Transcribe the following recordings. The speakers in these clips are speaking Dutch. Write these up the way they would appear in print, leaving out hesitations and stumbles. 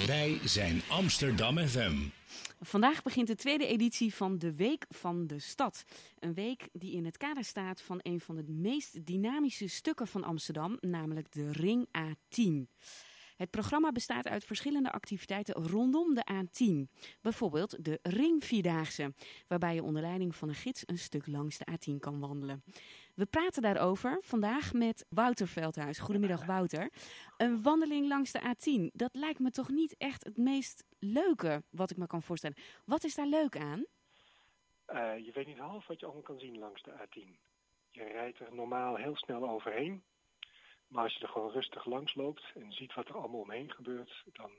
Wij zijn Amsterdam FM. Vandaag begint de tweede editie van de Week van de Stad. Een week die in het kader staat van een van de meest dynamische stukken van Amsterdam, namelijk de Ring A10. Het programma bestaat uit verschillende activiteiten rondom de A10. Bijvoorbeeld de Ringvierdaagse, waarbij je onder leiding van een gids een stuk langs de A10 kan wandelen. We praten daarover vandaag met Wouter Veldhuis. Goedemiddag Wouter. Een wandeling langs de A10, dat lijkt me toch niet echt het meest leuke wat ik me kan voorstellen. Wat is daar leuk aan? Je weet niet half wat je allemaal kan zien langs de A10. Je rijdt er normaal heel snel overheen. Maar als je er gewoon rustig langs loopt en ziet wat er allemaal omheen gebeurt, dan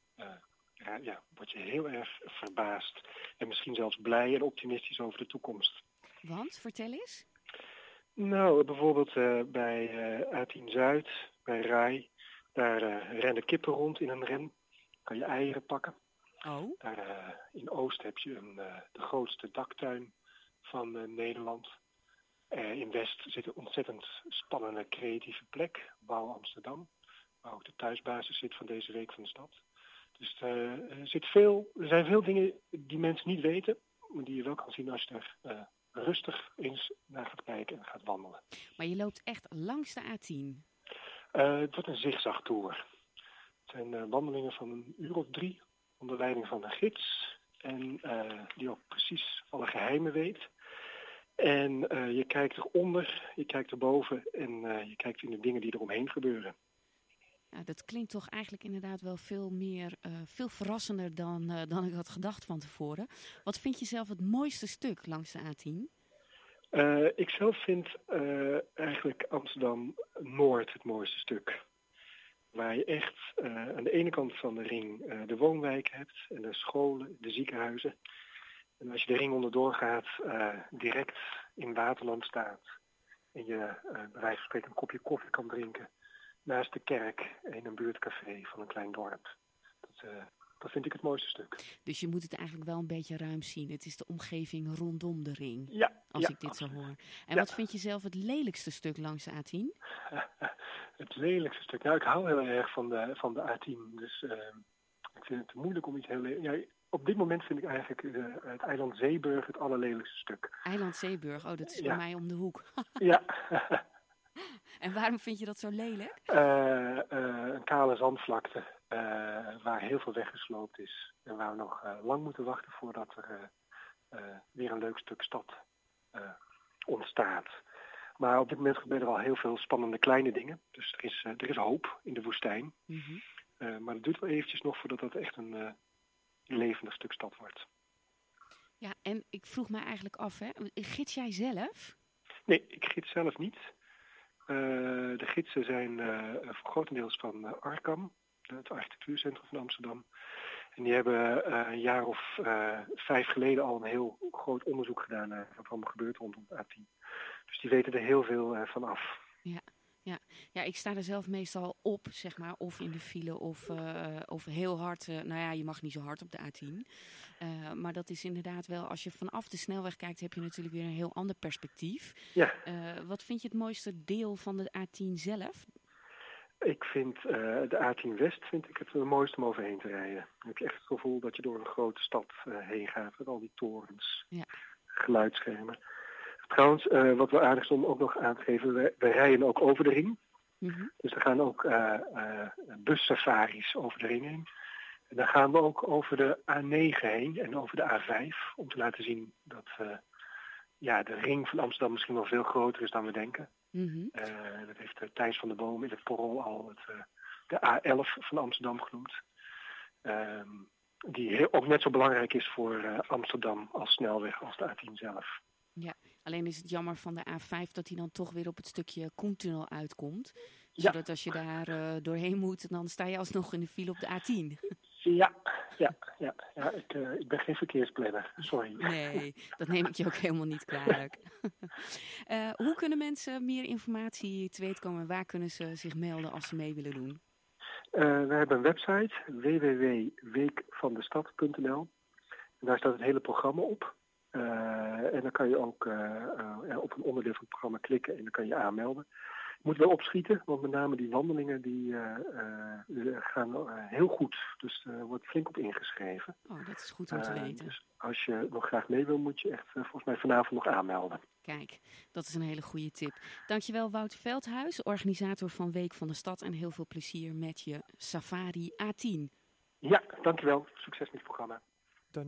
word je heel erg verbaasd. En misschien zelfs blij en optimistisch over de toekomst. Want, vertel eens. Nou, bijvoorbeeld bij A10 Zuid, bij Rai, daar rennen kippen rond in een ren. Kan je eieren pakken. Oh. Daar in Oost heb je de grootste daktuin van Nederland. In West zit een ontzettend spannende creatieve plek, Bouw Amsterdam, waar ook de thuisbasis zit van deze Week van de Stad. Dus er zijn veel dingen die mensen niet weten, maar die je wel kan zien als je er rustig eens naar gaat kijken en gaat wandelen. Maar je loopt echt langs de A10? Het wordt een zigzagtour. Het zijn wandelingen van een uur of 3 onder leiding van een gids en die ook precies alle geheimen weet. En je kijkt eronder, je kijkt erboven en je kijkt in de dingen die er omheen gebeuren. Ja, dat klinkt toch eigenlijk inderdaad wel veel verrassender dan ik had gedacht van tevoren. Wat vind je zelf het mooiste stuk langs de A10? Ik zelf vind eigenlijk Amsterdam Noord het mooiste stuk. Waar je echt aan de ene kant van de ring de woonwijken hebt en de scholen, de ziekenhuizen. En als je de ring onderdoor gaat, direct in Waterland staat en je bij wijze van spreken een kopje koffie kan drinken naast de kerk in een buurtcafé van een klein dorp. Dat vind ik het mooiste stuk. Dus je moet het eigenlijk wel een beetje ruim zien. Het is de omgeving rondom de ring, als ik dit absoluut. zo hoor. En wat vind je zelf het lelijkste stuk langs de A10? Het lelijkste stuk? Nou, ik hou heel erg van de A10. Dus ik vind het moeilijk om iets heel lelijk... Ja, op dit moment vind ik eigenlijk het eiland Zeeburg het allerlelijkste stuk. Eiland Zeeburg, oh, dat is bij mij om de hoek. Ja. En waarom vind je dat zo lelijk? Een kale zandvlakte waar heel veel weggesloopt is. En waar we nog lang moeten wachten voordat er weer een leuk stuk stad ontstaat. Maar op dit moment gebeuren er al heel veel spannende kleine dingen. Dus er is hoop in de woestijn. Mm-hmm. Maar het duurt wel eventjes nog voordat dat echt een levendig stuk stad wordt. Ja, en ik vroeg me eigenlijk af, gids jij zelf? Nee, ik gids zelf niet. De gidsen zijn grotendeels van Arcam, het architectuurcentrum van Amsterdam. En die hebben een jaar of 5 geleden al een heel groot onderzoek gedaan naar wat er allemaal gebeurt rondom de A10. Dus die weten er heel veel van af. Ja, ik sta er zelf meestal op, zeg maar, of in de file of heel hard. Nou ja, je mag niet zo hard op de A10. Maar dat is inderdaad wel, als je vanaf de snelweg kijkt, heb je natuurlijk weer een heel ander perspectief. Ja. Wat vind je het mooiste deel van de A10 zelf? Ik vind de A10 West het mooiste om overheen te rijden. Dan heb je echt het gevoel dat je door een grote stad heen gaat met al die torens, geluidsschermen. Trouwens, wat wel aardig is om ook nog aan te geven, we rijden ook over de ring. Mm-hmm. Dus er gaan ook bussafaris over de ring heen. En dan gaan we ook over de A9 heen en over de A5 om te laten zien dat de ring van Amsterdam misschien wel veel groter is dan we denken. Mm-hmm. Dat heeft Thijs van der Boom in het Parool al de A11 van Amsterdam genoemd. Die ook net zo belangrijk is voor Amsterdam als snelweg als de A10 zelf. Ja, alleen is het jammer van de A5 dat hij dan toch weer op het stukje Koentunnel uitkomt. Zodat als je daar doorheen moet, dan sta je alsnog in de file op de A10. Ja, ik ben geen verkeersplanner, sorry. Nee, dat neem ik je ook helemaal niet kwalijk. Hoe kunnen mensen meer informatie te weten komen? Waar kunnen ze zich melden als ze mee willen doen? We hebben een website, www.weekvandestad.nl. En daar staat het hele programma op. En dan kan je ook op een onderdeel van het programma klikken en dan kan je aanmelden. Moet wel opschieten, want met name die wandelingen die gaan heel goed. Dus er wordt flink op ingeschreven. Oh, dat is goed om te weten. Dus als je nog graag mee wil, moet je echt volgens mij vanavond nog aanmelden. Kijk, dat is een hele goede tip. Dankjewel Wouter Veldhuis, organisator van Week van de Stad. En heel veel plezier met je Safari A10. Ja, dankjewel. Succes met het programma.